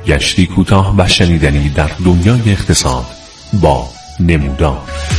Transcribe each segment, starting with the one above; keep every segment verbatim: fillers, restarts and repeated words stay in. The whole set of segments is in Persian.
گشتی کوتاه و شنیدنی در دنیای اقتصاد با نمودار.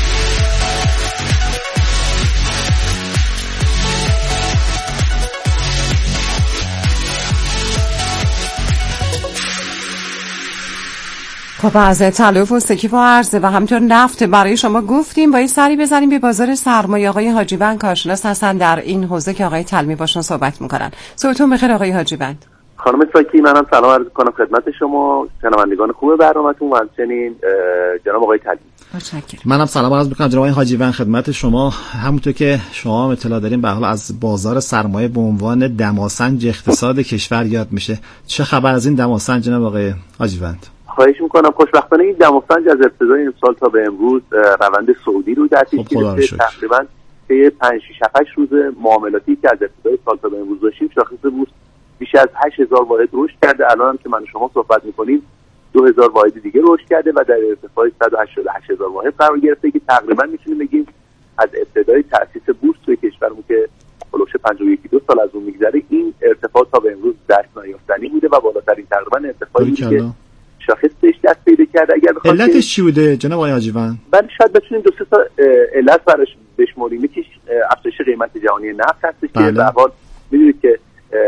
خب از طلا و سکه و ارز و همینطور نفت برای شما گفتیم. با این سری بزنیم به بازار سرمایه. آقای حاجیوند کارشناس هستن در این حوزه که آقای تلمی باشون صحبت میکنن. صبحتون بخیر آقای حاجیوند. خانم ساکی، منم سلام عرض میکنم خدمت شما شنوندگان خوب برنامه‌تون و همچنین جناب آقای تلمی. متشکرم. منم سلام عرض میکنم جناب آقای حاجیوند خدمت شما. همونطور که شما اطلاع دارین به حال از بازار سرمایه به عنوان دماسنج اقتصاد کشور یاد میشه. چه خبر از این دماسنج جناب آقای حاجیوند؟ خواهش میکنم. خوشبختانه این دماسنج از ابتدای امسال تا به امروز روند صعودی رو در پیش گرفته. تقریبا طی پنج شش هفت روز معاملاتی که از ابتدای سال تا به امروز داشتیم شاخص بورس بیش از هشت هزار واحد رشد کرده. الان هم که من شما صحبت میکنیم دو هزار واحد دیگه رشد کرده و در ارتفاع صد و هشتاد و هشت هزار واحد قرار گرفته که تقریبا میتونیم بگیم از ابتدای تأسیس بورس توی کشورمون که خلاص پنجاه و یک دو سال از اون میگذره این ارتفاع تا به امروز دست نیافتنی بوده و بالاترین تقریبا ارتفاعی که شاخص بهش دست پیدا کرده. اگر بخواید علتش چی بوده جناب آقای حاجیوند؟ من شاید بتونیم دو سه تا علت براش بشماریم. یکیش افزایش قیمت جهانی نفت هست که به هر حال می‌دونید که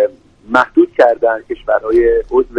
محدود کردن کشورهای عضو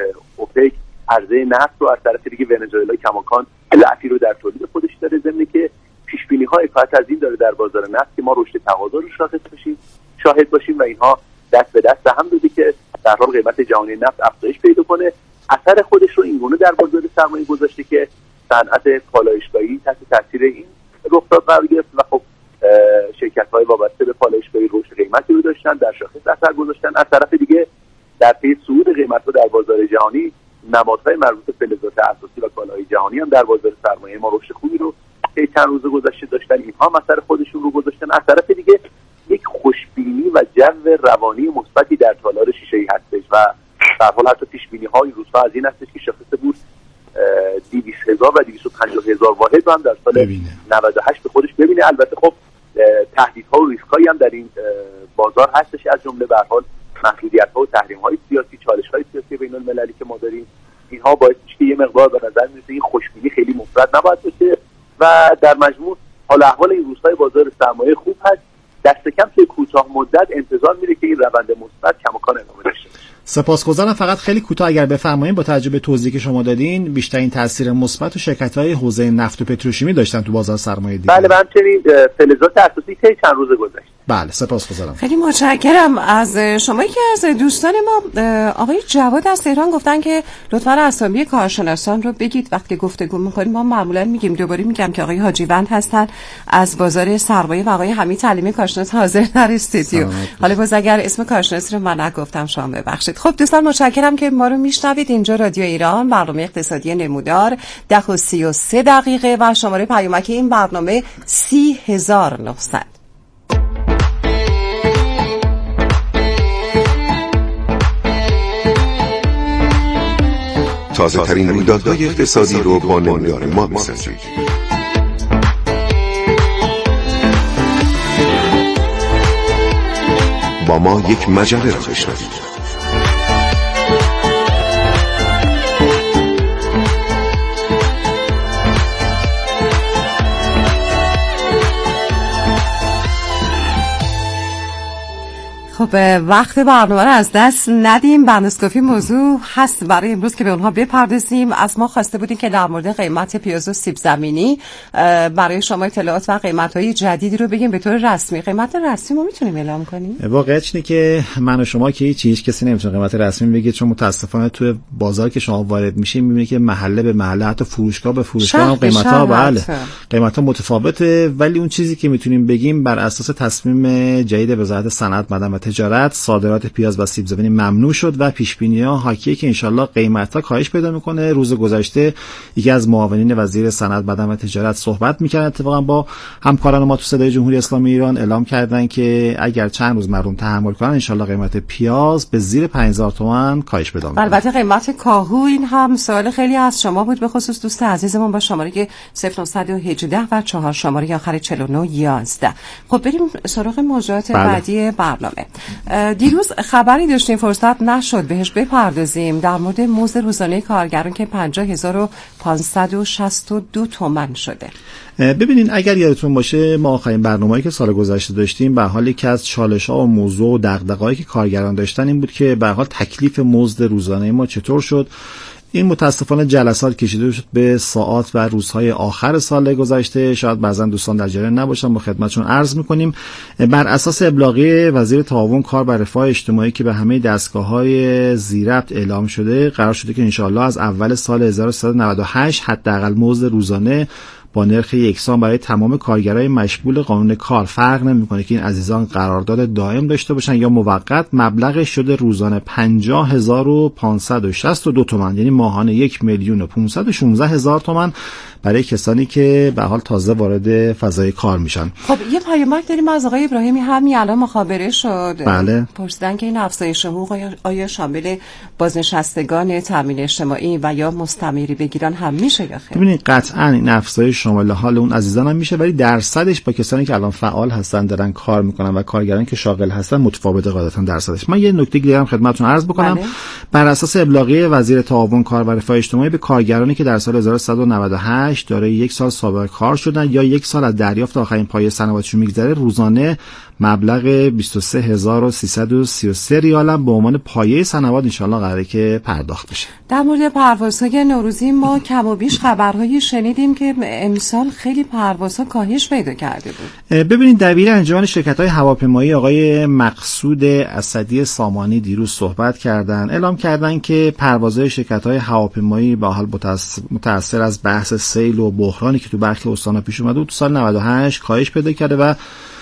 اوپک عرضه نفت رو، از طرف دیگه ونزوئلا کماکان ضعفی رو در تولید خودش داره، ضمن که پیش بینی های کاهش از این داره در بازار نفت که ما رشد تقاضا رو شاهد باشیم شاهد باشیم و اینها دست به دست هم داده که در حال قیمت جهانی نفت افزایش پیدا کنه. اثر خودش رو اینگونه در بازار سرمایه گذاشته که صنعت پالایشگاهی تحت تاثیر این رخداد قرار گرفت و خب شرکت‌های وابسته به پالایشگاهی رشد قیمتی رو داشتن، در شاخص اثر گذاشتن. از طرف دیگه در پی صعود قیمت‌ها در بازار جهانی نمادهای مربوط به فلزات اساسی و کالاهای جهانی هم در بازار سرمایه ما رشد خوبی رو طی چند روز گذشته داشتن. اینها هم اثر خودشون رو گذاشتن. از طرف دیگه یک خوشبینی و جو روانی مثبتی در تالار شیشه‌ای هستش و در حال حتی پیش بینی های روزها از این هستش که شاخص بورس دویست هزار و دویست و پنجاه هزار واحد رو هم در سال نود و هشت به خودش ببینه. البته خب تهدیدها و ریسک‌هایی هم در این بازار هستش، از جمله به هر حال محدودیت‌ها و تحریم‌های سیاسی، چالش‌های سیاسی بین‌المللی که ما داریم. اینها باعث میشه که یه مقدار به نظر میرسه این خوشبینی خیلی مثبت نباید باشه و در مجموع حال احوال این روزهای بازار سرمایه خوب هست. دست کم توی کوتاه مدت انتظار میره که این روند مثبت کماکان ادامه داشته باشه. سپاسگزارم. فقط خیلی کوتاه اگر بفرمایید، با توجه به توضیحی که شما دادین بیشترین تاثیر مثبت و شرکت‌های حوزه نفت و پتروشیمی داشتن تو بازار سرمایه دیگه. بله، همچنین فلزات اساسی طی چند روز گذشته. بله، سپاسگزارم. خیلی متشکرم از شما. یکی از دوستان ما آقای جواد از تهران گفتن که لطفاً اسامی کارشناسان رو بگید. وقتی گفتگو می‌کنیم ما معمولاً میگیم، دوباره میگم که آقای حاجیوند هستن از بازار سرمایه و آقای حمید تلیمی کارشناس حاضر در استودیو. حالا باز اگر اسم کارشناسی رو من نگفتم شما ببخشید. خب دوستان متشکرم که ما رو میشنوید. اینجا رادیو ایران، برنامه اقتصادی نمودار، ده و سی و سه دقیقه و شماره پیامک این برنامه سی هزار و نهصد. تازه ترین رویدادهای اقتصادی رو با نمودار ما می‌سنجید. با ما یک مجله را بشنوید. خب وقت برنامه رو از دست ندیم. بندسکافی موضوع هست برای امروز که به اونها بپردازیم. از ما خواسته بودیم که در مورد قیمت پیاز و سیب زمینی برای شما اطلاعات و قیمت‌های جدیدی رو بگیم به طور رسمی. قیمت رسمی ما میتونیم اعلام کنیم؟ واقعیتش اینه که من و شما که هیچ هیچ کسی نمیتونه قیمت رسمی بگه، چون متاسفانه توی بازار که شما وارد میشین میبینید که محله به محله، حتی فروشگاه به فروشگاه هم قیمت‌ها بله قیمت‌ها متفاوته. ولی اون چیزی که میتونیم بگیم بر اساس تصمیم جدید وزارت صنعت، معدن و تجارت، صادرات پیاز و سیب زمینی ممنوع شد و پیش بینی‌ها حاکیه که انشالله قیمت‌ها کاهش پیدا می‌کنه. روز گذشته یکی از معاونین وزیر صنعت، معدن و تجارت صحبت می‌کرد اتفاقا با همکاران ما تو صدای جمهوری اسلامی ایران، اعلام کردن که اگر چند روز مردم تحمل کنن انشالله قیمت پیاز به زیر پنج هزار تومان کاهش پیدا می‌کنه. البته قیمت کاهو این هم سوال خیلی از شما بود، به خصوص دوست عزیزمون با شماره که صفر نه یک هشت و چهار شماره آخر چهل و نه یازده. خب بریم سراغ موضوعات بله. بعدی برنامه. دیروز خبری داشتیم فرصت نشد بهش بپردازیم در مورد مزد روزانه کارگران که پنجاه هزار و پانصد و شصت و دو تومان شده. ببینین اگر یادتون باشه ما آخرین برنامه‌ای که سال گذشته داشتیم به حال یکی از چالش‌ها و موضوع و دغدغه‌هایی که کارگران داشتن این بود که به حال تکلیف مزد روزانه ما چطور شد. این متاسفانه جلسات کشیده شد به ساعات و روزهای آخر سال گذشته. شاید بعضا دوستان در جریان نباشن، با خدمتشون عرض می‌کنیم. بر اساس ابلاغیه وزیر تعاون کار و رفاه اجتماعی که به همه دستگاه‌های ذی‌ربط اعلام شده، قرار شده که انشاءالله از اول سال هزار و سیصد و نود و هشت حداقل مزد روزانه با نرخ یکسان برای تمام کارگرای مشمول قانون کار، فرق نمی‌کنه که این عزیزان قرارداد دائم داشته باشن یا موقت، مبلغ شده روزانه پنجاه هزار و پانصد و شصت و دو تومان، یعنی ماهانه یک میلیون و پانصد و شانزده هزار تومان برای کسانی که به حال تازه وارد فضای کار میشن. خب یه پیامک داریم از آقای ابراهیمی، همین الان مخابره شد. بله. پرسیدن که این افزایش حقوق آیا شامل بازنشستگان تامین اجتماعی و یا مستمری بگیرن هم میشه یا خیر؟ ببینید قطعاً این افزایش شامل حال اون عزیزان هم میشه، ولی درصدش با کسانی که الان فعال هستن دارن کار میکنن و کارگران که شاغل هستن متفاوته قاعدتاً درصدش. من یه نکته دیگه هم خدمتتون عرض بکنم. بله. بر اساس ابلاغیه وزیر تعاون کار و رفاه اجتماعی به کارگرانی که در سال هزار و سیصد و نود و هشت دارای یک سال سابقه کار شدن یا یک سال از دریافت آخرین پایه سنواتشون میگذره، روزانه مبلغ بیست و سه هزار و سیصد و سی و سه ریال هم به عنوان پایه سنوات انشالله قراره که پرداخت بشه. در مورد پروازهای نوروزی ما کم و بیش خبرهایی شنیدیم که امسال خیلی پروازها کاهش پیدا کرده بود. ببینید دبیر انجمن شرکت‌های هواپیمایی آقای مقصود اسدی سامانی دیروز صحبت کردن، اعلام کردن که پروازهای شرکت‌های هواپیمایی به حال متأثر از بحث سیل و بحرانی که تو برخی استان‌ها پیش اومده بود تو سال نود و هشت کاهش پیدا کرده و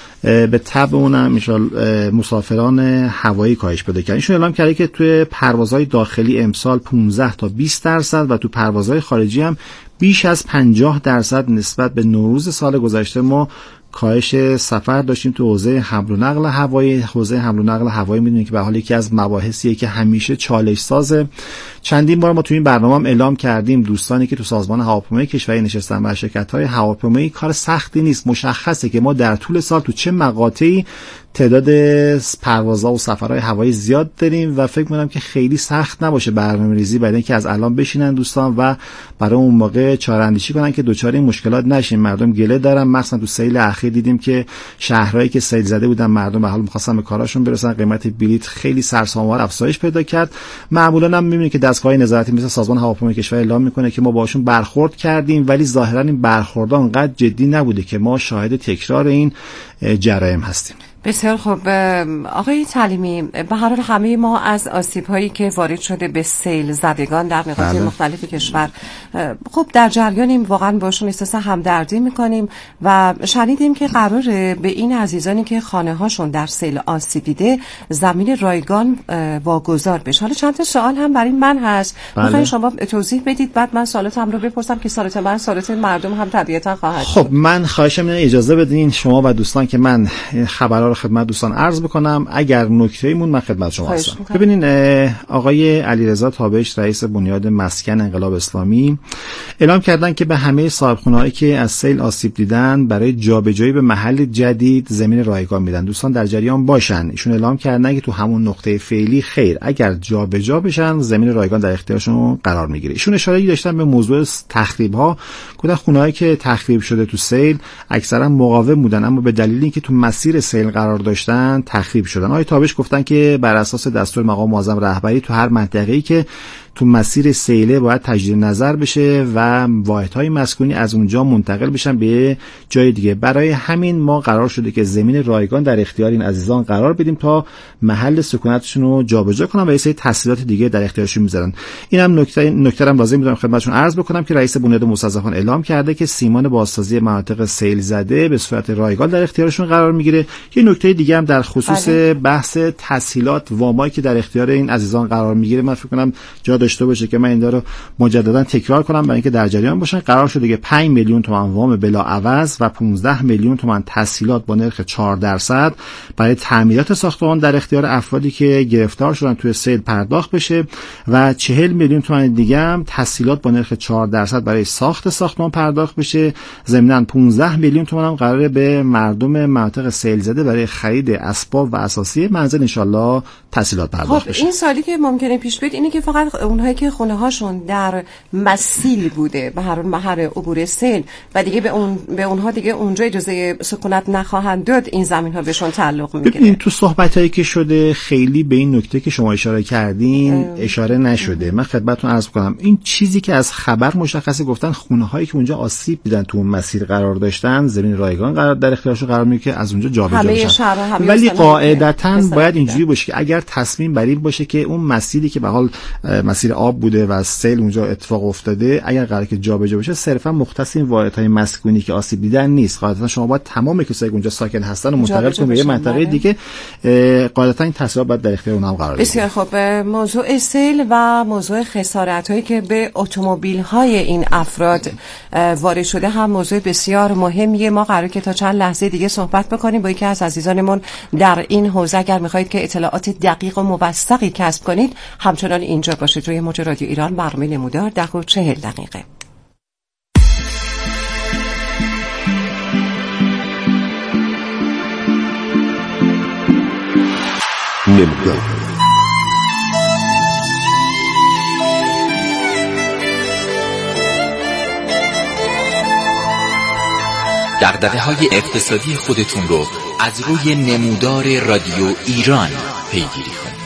به تبع اونم میشال مسافران هوایی کاهش پیدا کردن. ایشون اعلام کرده که توی پروازهای داخلی امسال پانزده تا بیست درصد و تو پروازهای خارجی هم بیش از پنجاه درصد نسبت به نوروز سال گذشته ما کاهش سفر داشتیم. تو حوزه حمل و نقل هوایی، حوزه حمل و نقل هوایی میدونید که به حال یکی از مباحثیه که همیشه چالش سازه. چندین بار ما تو این برنامه هم اعلام کردیم دوستانی که تو سازمان هواپیمایی کشوری نشستن و شرکت‌های هواپیمایی کار سختی نیست. مشخصه که ما در طول سال تو چه مقاطعی تعداد پروازها و سفرهای هوایی زیاد داریم و فکر می‌کنم که خیلی سخت نباشه برنامه‌ریزی برای اینکه از الان بشینن دوستان و برای اون موقع چاره‌اندیشی کنن که دوچار این مشکلات نشیم. مردم گله دارن، مثلا تو سیل اخیر دیدیم که شهرهایی که سیل زده بودن مردم به حال می‌خواستن به کاراشون برسن، قیمت بلیط خیلی سرسام‌آور افزایش پیدا کرد. معمولاً هم می‌بینید که دستگاه نظارتی مثل سازمان هواپیمایی کشور اعلام می‌کنه که ما باشون برخورد کردیم، ولی ظاهراً این برخوردها انقدر جدی نبوده که ما شاهد تکرار این جرایم هستیم. بسیار خوب آقای تعلیمی، به هر حال همه ما از آسیب‌هایی که وارد شده به سیل زدگان در نقاط بله. مختلف کشور خب در جریانیم، واقعا باشون احساس همدردی می‌کنیم و شنیدیم که قراره به این عزیزانی که خانه‌هاشون در سیل آسیب دیده زمین رایگان واگذار بشه. حالا چند تا سوال هم برای من هست، بله. می‌خواید شما توضیح بدید بعد من سوالاتم رو بپرسم که سوالات من سوالات مردم هم طبیعتا خواهد. خب من خواهشم اینه اجازه بدین شما و دوستان که من خبرها رو خدمت دوستان عرض بکنم. اگر نکته‌ای مون من خدمت شما هستم. ببینین آقای علیرضا تابش رئیس بنیاد مسکن انقلاب اسلامی اعلام کردن که به همه صاحبخونه‌هایی که از سیل آسیب دیدن برای جابجایی به محل جدید زمین رایگان میدن. دوستان در جریان باشن. ایشون اعلام کردن که تو همون نقطه فعلی خیر، اگر جابجا بشن زمین رایگان در اختیارشون قرار میگیره. ایشون اشاره داشتن به موضوع تخریب‌ها. گفتن خونه‌هایی که تخریب شده تو سیل اکثرا مقاوم بودن، اما به دلیل اینکه تو مسیر سیل قرار داشتن تخریب شدن. آقای تابش گفتن که بر اساس دستور مقام معظم رهبری تو هر منطقه‌ای که تو مسیر سیله باید تجدید نظر بشه و واحدهای مسکونی از اونجا منتقل بشن به جای دیگه. برای همین ما قرار شده که زمین رایگان در اختیار این عزیزان قرار بدیم تا محل سکونتشون رو جابجا کنن و یه سری تسهیلات دیگه در اختیارشون میذارن. اینم نکته نکته هم لازم میدونم خدمتتون عرض بکنم که رئیس بنیاد مستضعفان اعلام کرده که سیمان بازسازی مناطق سیل زده به صورت رایگان در اختیارشون قرار میگیره. یه نکته دیگه هم در خصوص بله. بحث تسهیلات وامایی که در اختیار این عزیزان قرار میگیره من فکر کنم جا داشته باشه که من این رو مجددا تکرار کنم برای اینکه در جریان باشن. قرار شده که پنج میلیون تومان وام بلا عوض و پانزده میلیون تومان تسهیلات با نرخ چهار درصد برای تعمیرات ساختمان در اختیار افرادی که گرفتار شدن توی سیل پرداخت بشه و چهل میلیون تومان دیگه هم تسهیلات با نرخ چهار درصد برای ساخت ساختمان پرداخت بشه. ضمناً پانزده میلیون تومان هم قراره به مردم مناطق سیل زده برای برای خرید اسباب و اساسی منزل انشالله تسهیلات پرداخت بشه. خب این سالی که ممکنه پیش بیاد اینه که فقط اونهایی که خونه هاشون در مسیل بوده به هر محل عبور سیل و دیگه به اون به اونها دیگه اونجا اجازه سکونت نخواهند داد، این زمین ها بهشون تعلق میگیره. این تو صحبتایی که شده خیلی به این نکته که شما اشاره کردین ام. اشاره نشده. ام. من خدمتتون عرض کنم این چیزی که از خبر مشخصه، گفتن خونه هایی که اونجا آسیب دیدن تو اون مسیر قرار داشتن زمین رایگان قرار در اختیارشون قرار میگیره که از اونجا جابجا بشن. ولی قاعدتاً باید اینجوری باشه که اگر تصمیم بر این باشه که اون مسیری که به حال مسیر آب بوده و سیل اونجا اتفاق افتاده اگر قراره که جابجا بشه، صرفا مختص این واحدهای مسکونی که آسیب دیدن نیست. قاعدتاً شما باید تمام کسایی که اونجا ساکن هستن رو منتقل کنید به یه منطقه دیگه. قاعدتاً این تصمیمات باید در اختیار اونها قرار بگیره. بسیار خوب. موضوع سیل و موضوع خسارت‌هایی که به اتومبیل‌های این افراد وارد شده هم موضوع بسیار مهمیه. ما قراره که تا چند لحظه دیگه صحبت بکنیم با یکی از عزیزانمون در این حوزه. اگر می‌خواید که اطلاعات دقیق و موثقی کسب کنید همچنان اینجا باشید روی موج رادیو ایران. برنامه نمودار ده و چهل دقیقه. نمودار دغدغه‌های اقتصادی خودتون رو از روی نمودار رادیو ایران پیگیری کنید.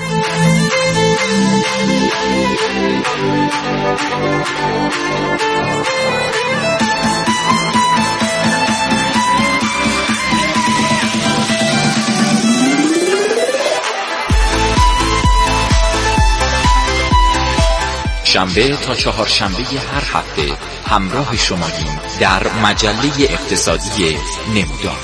شنبه تا چهارشنبه هر هفته همراه شماییم در مجله اقتصادی نمودار.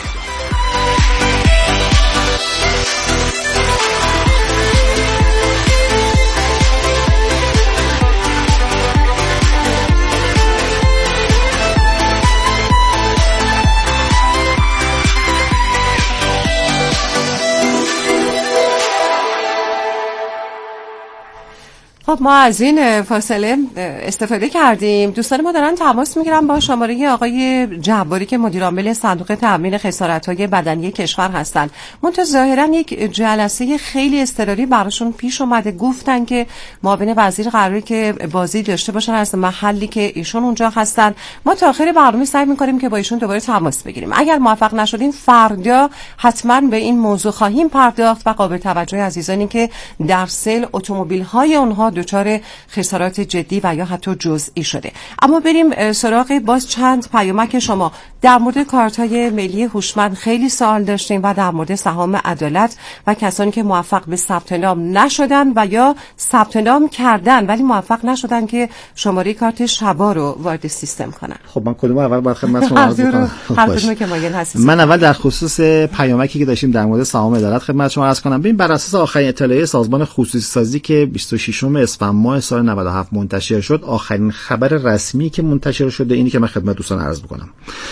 خب ما از این فاصله استفاده کردیم. دوستان ما دارن تماس میگیرن با شماره آقای جباری که مدیر عامل صندوق تأمین خسارت‌های بدنی کشور هستن. منتها ظاهرا یک جلسه خیلی اضطراری براشون پیش اومده. گفتن که معاون وزیر قراره که بازی داشته باشن از محلی که ایشون اونجا هستن. ما تا آخر برنامه سعی می‌کنیم که با ایشون دوباره تماس بگیریم. اگر موفق نشدیم فردا حتما به این موضوع خواهیم پرداخت و قابل توجه عزیزانی که در سیل اتومبیل‌های اونها دچار خسارات جدی و یا حتی جزئی شده. اما بریم سراغ باز چند پیامک شما. در مورد کارت‌های ملی هوشمند خیلی سوال داشتیم و در مورد سهام عدالت و کسانی که موفق به ثبت نام نشدن و یا ثبت نام کردن ولی موفق نشدن که شماره کارت شبا رو وارد سیستم کنن. خب من کدوم اول باید خدمتتون عرض کنم؟ هر کدوم که مایل هستید. من اول در خصوص پیامکی که داشتیم در مورد سهام عدالت خدمت شما عرض کنم. ببین بر اساس آخرین اطلاعیه سازمان خصوصی سازی که بیست و ششم اسفند ماه سال نود و هفت منتشر شد، آخرین خبر رسمی که منتشر شده اینی که من خدمت دوستان عرض می‌کنم.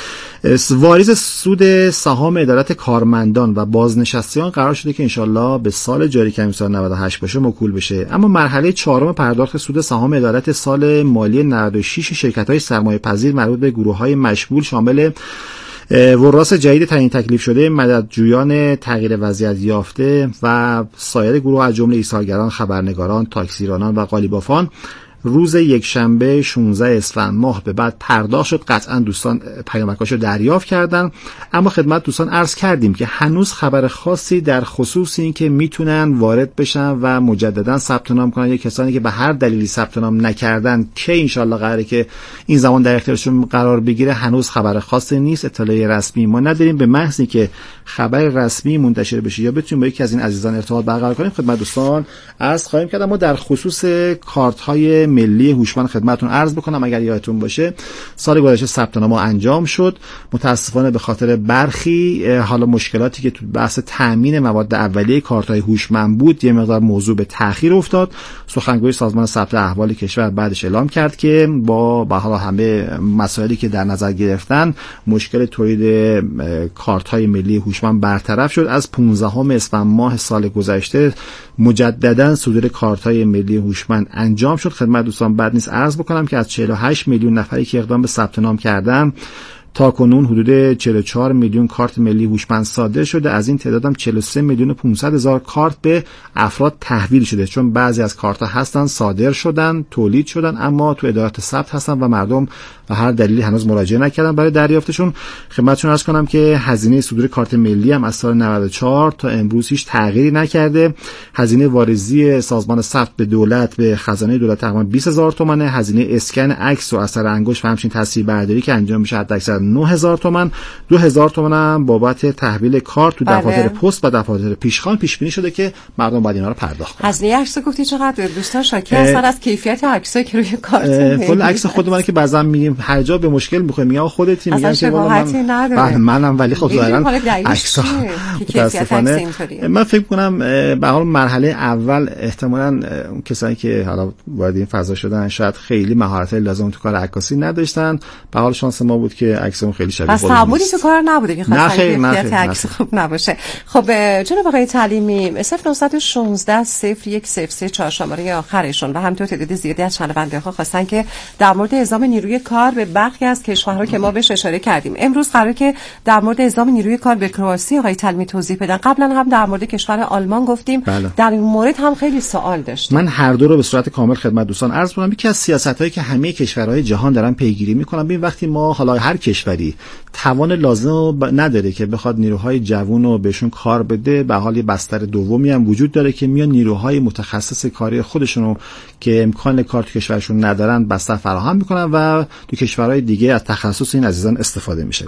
واریز سود سهام عدالت کارمندان و بازنشستگان قرار شده که انشالله به سال جاری که سال نود و هشت باشه موکول بشه. اما مرحله چهارم پرداخت سود سهام عدالت سال مالی نود و شش شرکت‌های سرمایه‌پذیر مربوط به گروه‌های مشمول شامل وراث جدید تعیین تکلیف شده، مددجویان تغییر وضعیت یافته و سایر گروه از جمله ایثارگران، خبرنگاران، تاکسیرانان و قالیبافان روز یک شنبه شانزده اسفند ماه به بعد پرداخت شد. قطعا دوستان پیامکاشو دریافت کردن، اما خدمت دوستان عرض کردیم که هنوز خبر خاصی در خصوص این که میتونن وارد بشن و مجددا ثبت نام کنن یا کسانی که به هر دلیلی ثبت نام نکردن که انشالله قراره که این زمان در اختیارشون قرار بگیره هنوز خبر خاصی نیست. اطلاعیه رسمی ما نداریم. به محض اینکه خبر رسمی منتشر بشه یا بتونیم با یکی از این عزیزان ارتباط برقرار کنیم خدمت دوستان عرض خواهیم کرد. اما در خصوص کارت های ملی هوشمند خدمتتون عرض بکنم، اگر یادتون باشه سال گذشته ثبت نام انجام شد. متاسفانه به خاطر برخی حالا مشکلاتی که تو بحث تامین مواد اولیه کارت‌های هوشمند بود یه مقدار موضوع به تأخیر افتاد. سخنگوی سازمان ثبت احوال کشور بعدش اعلام کرد که با به حال همه مسائلی که در نظر گرفتن مشکل تولید کارت‌های ملی هوشمند برطرف شد. از پانزدهم اسفند ماه سال گذشته مجددا صدور کارت‌های ملی هوشمند انجام شد. خدمت دوستان بعد نیست عرض بکنم که از چهل و هشت میلیون نفری که اقدام به ثبت نام کردن تا کنون حدود چهل و چهار میلیون کارت ملی هوشمند صادر شده. از این تعداد هم چهل و سه میلیون و پانصد هزار کارت به افراد تحویل شده، چون بعضی از کارت‌ها هستن صادر شدن، تولید شدن، اما تو ادارات ثبت هستن و مردم و هر دلیلی هنوز مراجعه نکردن برای دریافتشون. خدمتتون عرض کنم که هزینه صدور کارت ملی هم از سال نود و چهار تا امروز هیچ تغییری نکرده. هزینه واریزی سازمان ثبت به دولت به خزانه دولت تقریبا بیست هزار تومانه. هزینه اسکن عکس و اثر انگشت و همچنین تصویربرداری که انجام میشه حداکثر نه هزار تومان. دو هزار تومان هم بابت تحویل کارت تو دفاتر پست و دفاتر پیشخوان پیش بینی شده که مردم باید اینا رو پرداخت کنن. هزینه عکس گفتی چقدر دوستان شاکی هستن از کیفیت عکسایی که روی کارت. کل عکس خودمون که بعضا میگیم هر جا به مشکل میخوره، میگم خودتی، میگم که من منم، ولی خب ظاهرا عکس‌ها متاسفانه من فکر کنم به حال مرحله اول احتمالاً کسایی که حالا وارد این فضا شدن شاید خیلی مهارت لازم تو کار عکاسی نداشتن. به حال شانس ما بود که عکسمون خیلی شبیه خودمون. بس تعمدی تو کار نبوده که خاصه کیفیت عکس خوب نباشه. خب جناب آقای تعلیمی صفر نه یک شش صفر یک صفر سه چهار شماره آخرشون و همینطور تعداد زیادی از شنونده‌ها خواستن که در مورد اعزام نیروی کار به برخی از کشورها که ما بهش اشاره کردیم امروز قراره که در مورد اعزام نیروی کار به کرواسی آقای تعلیمی توضیح بدن. قبلا هم در مورد کشور آلمان گفتیم. بله. در این مورد هم خیلی سوال داشتیم. من هر دو رو به صورت کامل خدمت دوستان عرض می‌کنم. یکی از سیاست‌هایی که همه کشورهای جهان دارن پیگیری می‌کنن، ببین وقتی ما حالا هر کشوری توان لازم نداره که بخواد نیروهای جوون رو بهشون کار بده، به حال بستر دومی هم وجود داره که میان نیروهای متخصص کاری خودشون رو که امکان کار تو کشورشون ندارن بستر فراهم میکنن و تو کشورهای دیگه از تخصص این عزیزان استفاده میشه.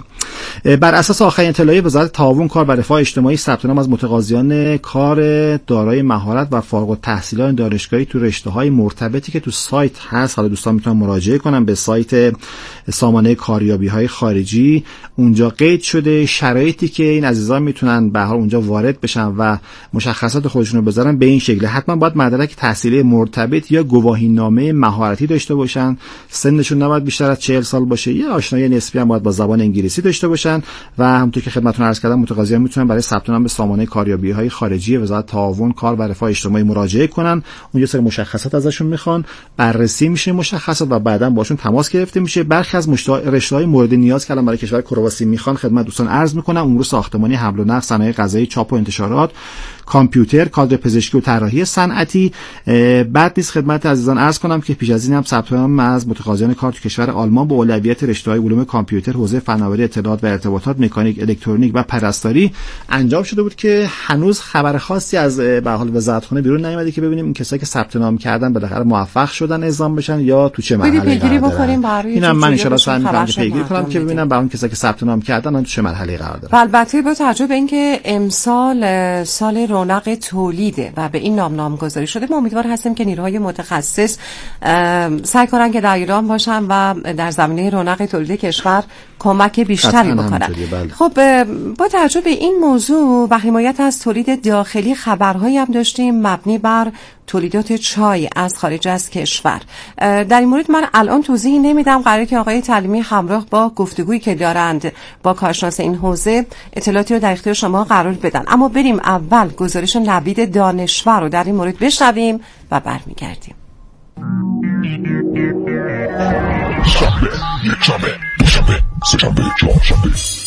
بر اساس آخرین اطلاعیه وزارت تعاون کار و رفاه اجتماعی ثبت نام از متقاضیان کار دارای مهارت و فارغ التحصیلان دانشگاهی تو رشته‌های مرتبطی که تو سایت هست، حالا دوستان میتونن مراجعه کنن به سایت سامانه کاریابی‌های خارجی، اونجا قید شده شرایطی که این عزیزان میتونن به هر اونجا وارد بشن و مشخصات خودشون رو بذارن به این شکل. حتما باید مدرک تحصیلی مرتبط یا گواهینامه مهارتی داشته باشن، سنشون نباید بیشتر از چهل سال باشه، یا آشنایی نسبی هم باید با زبان انگلیسی داشته باشن و همونطور که خدمتتون عرض کردم متقاضیان میتونن برای ثبت نام به سامانه کاریابی‌های خارجی وزارت تعاون کار و رفاه اجتماعی مراجعه کنن. اونجا سری مشخصات ازشون میخوان، بررسی میشه مشخصات و بعداً باشون تماس گرفته میشه. برخی از رشته‌های مورد نیاز که الان برای کشور کرواسی میخوان خدمت دوستان عرض میکنم: امور ساختمانی، حمل و نقل، صنایع غذایی، چاپ و انتشارات، کامپیوتر، کادر پزشکی و طراحی صنعتی. بعد نیز خدمت عزیزان عرض کنم که پیش از این هم ثبت نام از متقاضیان کار تو کشور آلمان با اولویت رشته‌های علوم کامپیوتر، حوزه فناوری اطلاعات و ارتباطات، مکانیک، الکترونیک و پرستاری انجام شده بود که هنوز خبر خاصی از به حال وزارتخونه بیرون نیامده که ببینیم این کسایی که ثبت نام کردن بالاخره موفق شدن اعزام بشن یا تو چه مرحله قرار دارن. اینم من ان شاء الله سعی می‌کنم پیگیری کنم که ببینم با اون کسایی که ثبت نام کردن تو چه مرحله قرار دارن. البته با توجه به اینکه امسال سال رونق تولیده و به این نام نامگذاری شده، ما امیدوار هستیم که نیروهای متخصص سعی کنن که در ایران باشن و در زمینه رونق تولید کشور کمک بیشتری بکنن. خب با توجه به این موضوع و حمایت از تولید داخلی، خبرهایی هم داشتیم مبنی بر تولیدات چای از خارج از کشور. در این مورد من الان توضیحی نمیدم، قراره که آقای تعلیمی همراه با گفتگویی که دارند با کارشناس این حوزه اطلاعاتی رو در اختیار شما قرار بدن. اما بریم اول گزارش نوید دانشور رو در این مورد بشنویم و برمیگردیم. شنبه، یک شنبه، دو شنبه، سه شنبه، چهار شنبه.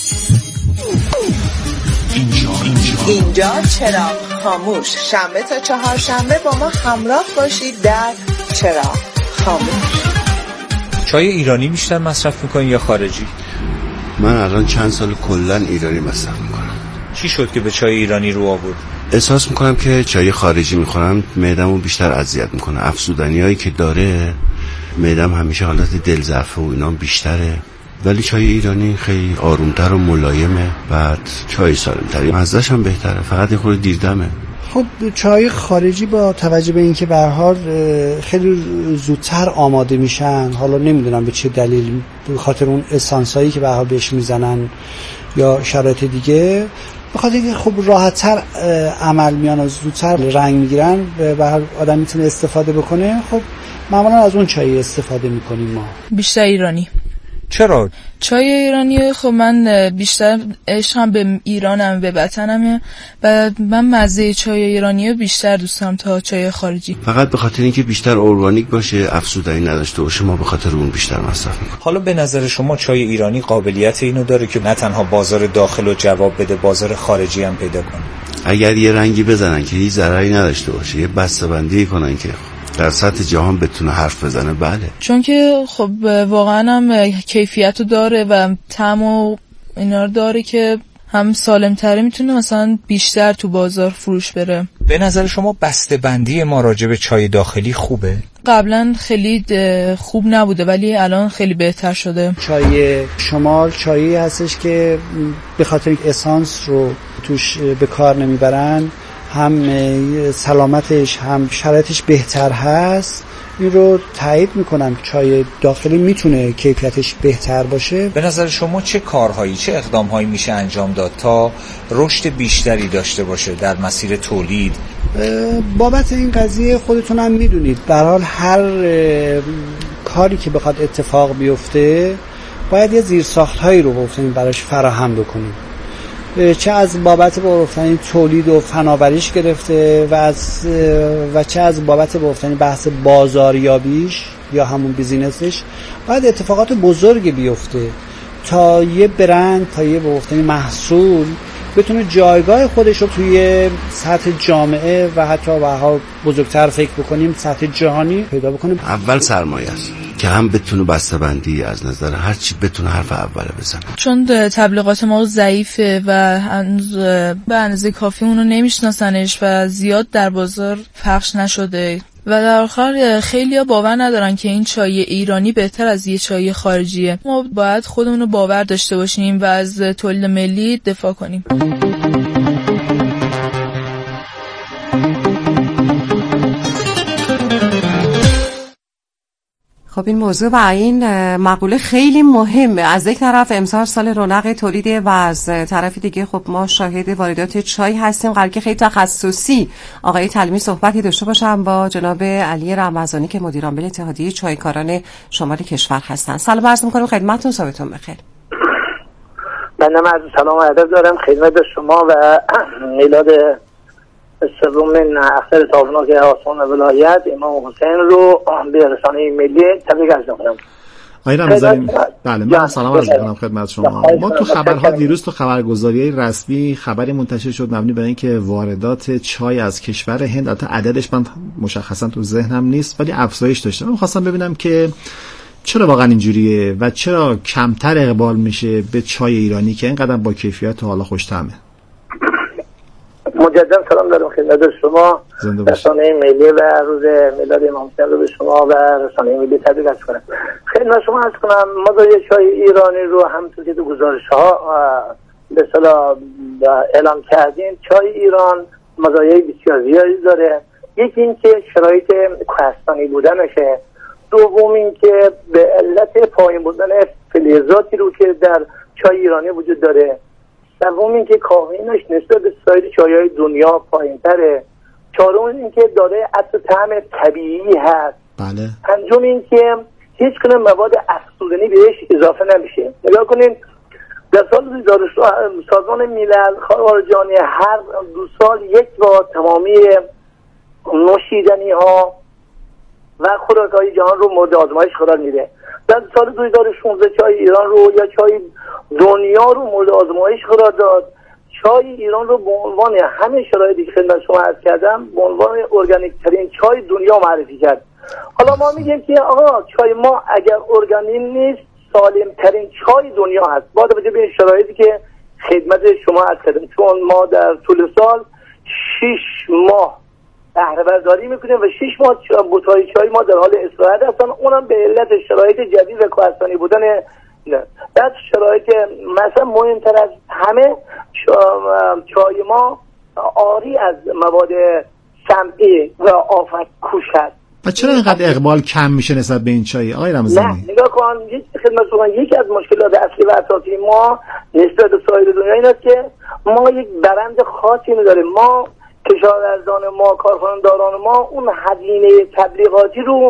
اینجا اینجا اینجا چراغ خاموش، شنبه تا چهار شنبه با ما همراه باشید در چراغ خاموش. چای ایرانی بیشتر مصرف میکنین یا خارجی؟ من الان چند سال کلا ایرانی مصرف میکنم. چی شد که به چای ایرانی رو آورد؟ احساس میکنم که چای خارجی میخورم معده‌مو بیشتر اذیت میکنه، افسودنیایی که داره معده‌م همیشه حالت دل ضعف و اینا بیشتره، ولی چای ایرانی خیلی آرومتر و ملایمه، بعد چای سالم‌تری، مزه‌ش هم بهتره، فقط یه خورده دیردمه. خب چای خارجی با توجه به اینکه به هر حال خیلی زودتر آماده میشن، حالا نمیدونم به چه دلیل، به خاطر اون اسانسایی که به هر حال بهش میزنن یا شرایط دیگه، به خاطر اینکه خب راحت‌تر عمل میان و زودتر رنگ میگیرن، به هر آدم میتونه استفاده بکنه. خب معمولا از اون چای استفاده میکنیم ما. بیشتر ایرانی. چرا؟ چای ایرانی خب من بیشتر عشقم به ایرانم، به وطنمه و من مزه چای ایرانی بیشتر دوست دارم تا چای خارجی. فقط به خاطر اینکه بیشتر ارگانیک باشه، افزودنی نداشته باشه، ما به خاطر اون بیشتر مصرف میکنیم. حالا به نظر شما چای ایرانی قابلیت اینو داره که نه تنها بازار داخل رو جواب بده، بازار خارجی هم پیدا کنه؟ اگر یه رنگی بزنن که هیچ ضرری نداشته باشه، یه بسته‌بندی کنن که در سطح جهان بتونه حرف بزنه، بله. چون که خب واقعا هم کیفیتو داره و طعم و اینا رو داره که هم سالم‌تره، میتونه مثلا بیشتر تو بازار فروش بره. به نظر شما بسته‌بندی ما راجع به چای داخلی خوبه؟ قبلا خیلی خوب نبوده ولی الان خیلی بهتر شده. چای شمال چایی هستش که به خاطر اینکه اسانس رو توش به کار نمیبرن، هم سلامتش هم شرایطش بهتر هست، این رو تایید میکنم. چای داخلی میتونه کیفیتش بهتر باشه. به نظر شما چه کارهایی، چه اقدامهایی میشه انجام داد تا رشد بیشتری داشته باشه در مسیر تولید؟ بابت این قضیه خودتون هم میدونید، به هر حال هر کاری که بخواد اتفاق بیفته باید یه زیرساخت‌هایی رو گفتیم براش فراهم بکنیم، چه از بابت گفتن تولید و فناوریش گرفته و از و چه از بابت گفتن بحث بازاریابیش یا همون بیزینسش، باید اتفاقات بزرگی بیفته تا یه برند، تا یه گفتن محصول بتونه جایگاه خودش رو توی سطح جامعه و حتی بها بزرگتر فکر بکنیم سطح جهانی پیدا بکنیم. اول سرمایه است که هم بتونه بسته‌بندی از نظر هر چی بتونه حرف اوله بزنه، چون تبلیغات ما ضعیفه و هنوز به اندازه کافی اونو نمیشناسنش و زیاد در بازار پخش نشده و در آخر خیلی‌ها باور ندارن که این چای ایرانی بهتر از یه چای خارجیه. ما باید خودمون رو باور داشته باشیم و از تولید ملی دفاع کنیم. خب این موضوع و این مقوله خیلی مهمه. از یک طرف امسال سال رونق تولیده و از طرف دیگه خب ما شاهد واردات چای هستیم. قراره که خیلی تخصصی آقای تلمی صحبتی داشته باشم با جناب علی رمضانی که مدیر عامل اتحادیه چایکاران شمال کشور هستن. سلام عرض می‌کنم خدمتتون، صبحتون بخیر. بنده عرض سلام و ادب دارم خدمت شما و میلاد سوم اختر تابناک آسمان ولایت امام حسین رو به رسانه ملی تبریک عرض می‌کنم. آقای رمضانی، بله من سلام عرض می‌کنم خدمت شما. ما تو خبرها دیروز تو خبرگزاری‌های رسمی خبری منتشر شد مبنی بر اینکه واردات چای از کشور هند، البته عددش من مشخصا تو ذهنم نیست ولی افزایش داشته. من خواستم ببینم که چرا واقعا اینجوریه و چرا کمتر اقبال میشه به چای ایرانی که اینقدر با کیفیت و حالا خوش طعمه. مجدد سلام دارم خدمت شما، رسانه ملی و روز میلاد امام حسین رو به شما و رسانه ملی تبریک عرض کنم. خدمت شما عرض کنم مزایای چای ایرانی رو همونطور که تو گزارش‌ها به اصطلاح اعلام کردین، چای ایران مزایای بسیار زیادی داره. یکی این که شرایط کوهستانی بودنشه، دوم این که به علت پایین بودن فلزاتی رو که در چای ایرانی وجود داره، سوم این که کافئینش نسبت به سایر چای‌های دنیا پایین‌تره، چهارم این که داره عطر طعم طبیعی هست، بله. پنجم این که هیچ گونه مواد افزودنی بهش اضافه نمیشه. نگاه کنین در سال دو هزار و شش سازمان ملل خارجانی هر دو سال یک بار تمامی نوشیدنی‌ها و خوراک‌های جهان رو مورد آزمایش قرار میده. در سال دو هزار و شانزده چای ایران رو یا چای دنیا رو مورد آزمایش قرار داد. چای ایران رو به عنوان همه شرایطی که خدمت شما عرض کردم به عنوان ارگانیک ترین چای دنیا معرفی کرد. حالا ما میگیم که آقا چای ما اگر ارگانیک نیست سالم ترین چای دنیا هست با توجه به این شرایطی که خدمت شما عرض کردم، چون ما در طول سال شش ماه بهره برداری میکنیم و شش ماه بوتای چای ما در حال استراحت هستن، اونم به علت شرایط جدید و کوهستانی بودن. نه در شرایط مثلا مهمتر از همه چای ما عاری از مواد سمی و آفت کوش هست. و چرا اینقدر اقبال کم میشه نسبت به این چای آقای رمضانی؟ نه نگاه کن، یک خدمت شما یکی از مشکلات اصلی و اساسی ما نسبت به سایر دنیا این است که ما یک برند خاصی نداریم. ما کشاورزان ما، کارخانه‌داران ما اون هزینه تبلیغاتی رو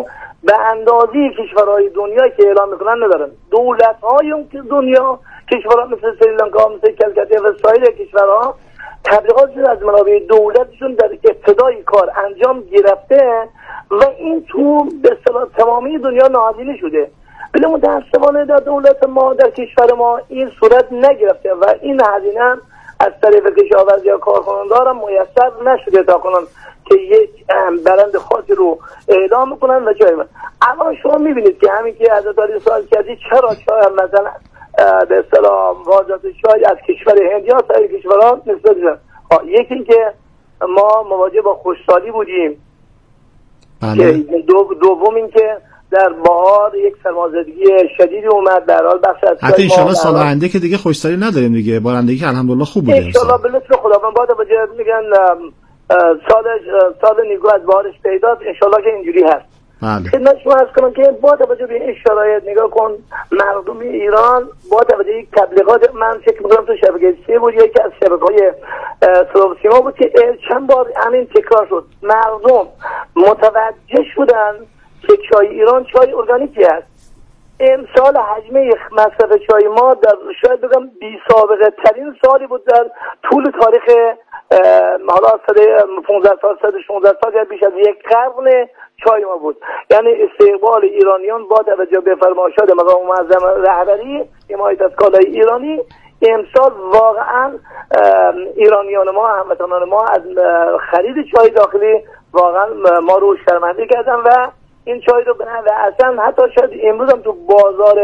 به اندازه کشورهای دنیا که اعلام میکنن ندارن. دولت‌های اون که دنیا، کشورها مثل سریلانکا، مثل کلکته و سایر کشورها تبلیغات از منابع دولتشون در ابتدای کار انجام گرفته و این تو به اصطلاح تمامی دنیا نهادینه شده. ولی متأسفانه در دولت ما، در کشور ما این صورت نگرفته و این هزینه از طریق کشاورزی یا کارکنندگان هم میسر نشده تا کنن که یک برند خاصی رو اعلام میکنن و جای من. الان شما میبینید که همین که از اداری سوال کردی چرا چای مثلا به اصطلاح واردات چای از کشور هند یا سایر کشورها نسبت شد. یکی این که ما مواجه با خشکسالی بودیم. بله. دو دوم این که در بهار یک سرمازدگی شدیدی اومد، در حال بخش از حتی انشالله سال آینده که دیگه خشکسالی نداریم دیگه، بارندگی که الحمدلله خوب بوده انشالله به لطف خداوند. بعد وجه میگن سال سال نیگو از بهارش پیداست، انشالله که اینجوری هست. بله. خدمت شما عرض کنم که با توجه به این شرایط نگاه کن مردم ایران با توجه به تبلیغات، من فکر می‌کنم تو شبکه سه بود یکی از شبکه‌های سیما بود که چند بار همین تکرار شد، مردم متوجه شدن که چای ایران چای ارگانیکی است. امسال حجم مصرف چای ما در شاید بگم بی سابقه ترین سالی بود در طول تاریخ حالا سال پانزده سال سال شانزده سال یا بیش از یک قرن چای ما بود. یعنی استقبال ایرانیان با توجه به فرمایشات مقام معظم رهبری حمایت از کالای ایرانی امسال واقعا ایرانیان ما، هموطنان ما از خرید چای داخلی واقعا ما رو شرمنده کردن و این چای رو بنن و اصلا حتی شاید امروز هم تو بازار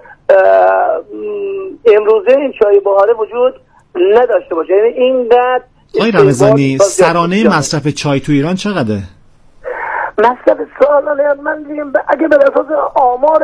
امروزه این چای بهاره وجود نداشته باشه. یعنی اینقدر آقای رمضانی سرانه مصرف چای تو ایران چقدره؟ مصرف سالانه من میگم اگه به اساس آمار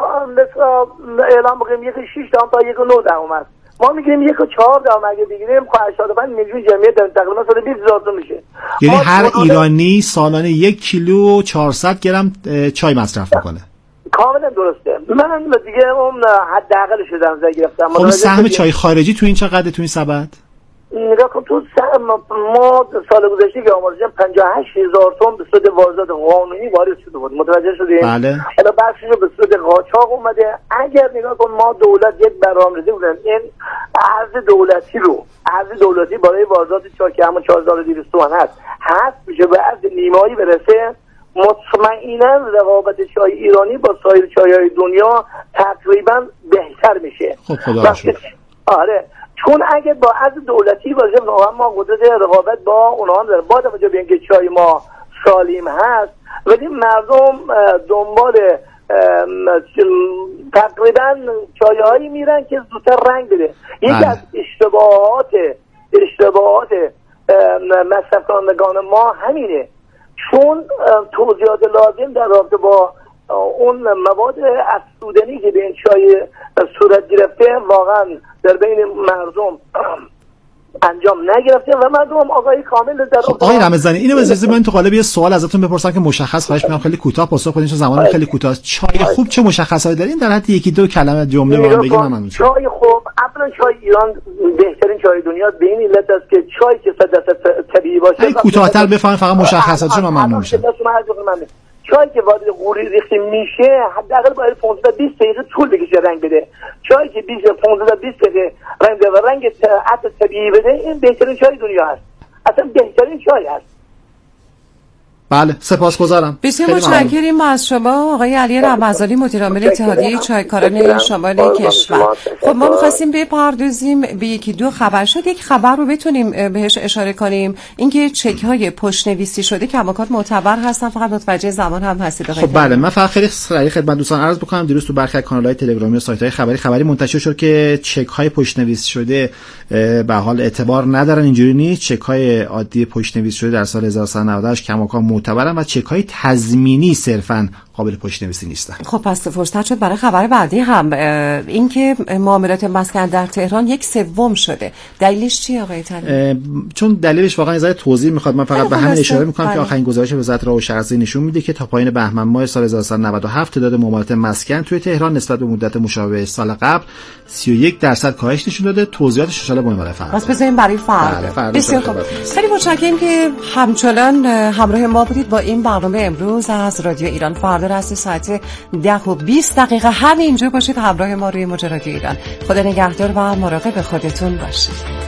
اعلام بگیم یکی شش دهم تا یک و نه دهم است، ما میگیم یک و چهار دهم اگه بگیریم هشتاد و پنج میلیون جمعیت در تقریبا سال بیست هزار تا میشه. یعنی هر ایرانی سالانه یک کیلو چهارصد گرم چای مصرف میکنه. کاملا درسته. من دیگه اون حداقل شدم زای گرفتم. خب سهم چای خارجی تو این چقدره تو این سبد؟ نگاه کن تو ما سال گذشته که آمار دیدم پنجاه و هشت هزار تن به صورت واردات قانونی وارد شده بود. متوجه شدیم؟ بله. حالا بخشش به صورت قاچاق اومده. اگر نگاه کن ما دولت یک برنامه‌ریزی بودن این ارز دولتی رو ارز دولتی برای واردات چای که همون چهار هزار و دویست تومان هست هست میشه به ارز نیمایی برسه، مطمئنا رقابت چای ایرانی با سایر چای‌های دنیا تقریبا بهتر میشه. خب خدا شکر. آره چون اگه با ارز دولتی باشه ما قدرت رقابت با اونها هم داره. با توجه به اینکه چای ما سالم هست ولی مردم دنبال تقریبا چایهایی میرن که زودتر رنگ بده. یکی از اشتباهات اشتباهات مصرف کنندگان ما همینه، چون توضیحات لازم در رابطه با اون مواد افزودنی که به این چای صورت گرفته واقعا در بین مردم انجام نگرفته و مردم آگاهی کامل در آقای رمضانی اینو اجازه من تو قالب یه سوال ازتون بپرسم که مشخص خواهش می‌کنم خیلی کوتاه پاسخ بدین چون زمان خیلی کوتاه. چای خوب چه مشخصایی داره؟ این در حد یکی دو کلمه جمله من بگید من ممنون. چای خوب اولا چای ایران بهترین چای دنیا به این علت است که چای که صد درصد طبیعی باشه. این کوتاه‌تر بفهم فقط مشخصاتش من ممنون میشم. چای که وارد قوری ریخته میشه حداقل باید پانزده تا بیست دقیقه طول بکشه رنگ بده. چای که بیست پانزده تا بیست دقیقه رنگ بده و رنگ عطر طبیعی بده این بهترین چای دنیا هست. اصلا بهترین چای هست. بله سپاسگزارم. بسیار متشکریم از شما آقای علی رمضانی مدیر عامل اتحادیه چایکاران شمال کشور. خب ما می‌خواستیم بپردازیم به یکی دو خبر. شد یک خبر رو بتونیم بهش اشاره کنیم، اینکه چک‌های پشت‌نویسی شده کماکان معتبر هستن، فقط متوجه زمان هم هستید. خب بله من فقط خیلی سریع خدمت دوستان عرض بکنم دیروز تو برخی از کانال‌های تلگرامی و سایت‌های خبری خبری منتشر شد که چک‌های پشت‌نویسی شده به حال اعتبار ندارن. اینجوری نیست. چک‌های عادی پشت‌نویسی شده در سال هزار و سیصد و نود و هشت کماکان معتبرن و چک‌های تضمینی صرفاً قابل پشت‌نویسی نیستن. خب پس فرصت شد برای خبر بعدی هم، اینکه معاملات مسکن در تهران یک سوم شده. دلیلش چیه آقای طلایی؟ چون دلیلش واقعا ازای توضیح میخواد. من فقط به همین اشاره میکنم که آخرین گزارش وزارت راه و شهرسازی نشون میده که تا پایان بهمن ماه سال هزار و سیصد و نود و هفت تعداد معاملات مسکن توی تهران نسبت به مدت مشابه سال قبل سی و یک درصد کاهش نشون داده. توضیحاتش ان شاء الله با فردا. پس بزنیم برای فردا. بسیار خوب. خیلی متشکرم که همچنان همراه ما بودید با این برنامه امروز از رادیو ایران. فردا رأس ساعت ده و بیست دقیقه همینجا باشید همراه ما روی موج رادیو ایران. خدا نگهدار و مراقب خودتون باشید.